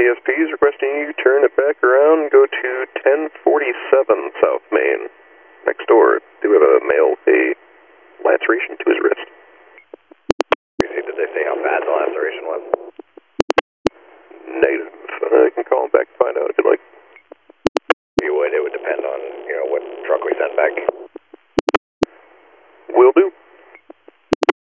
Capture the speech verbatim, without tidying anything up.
S P is requesting you turn it back around and go to ten forty-seven South Main. Next door, do have a male with a laceration to his wrist.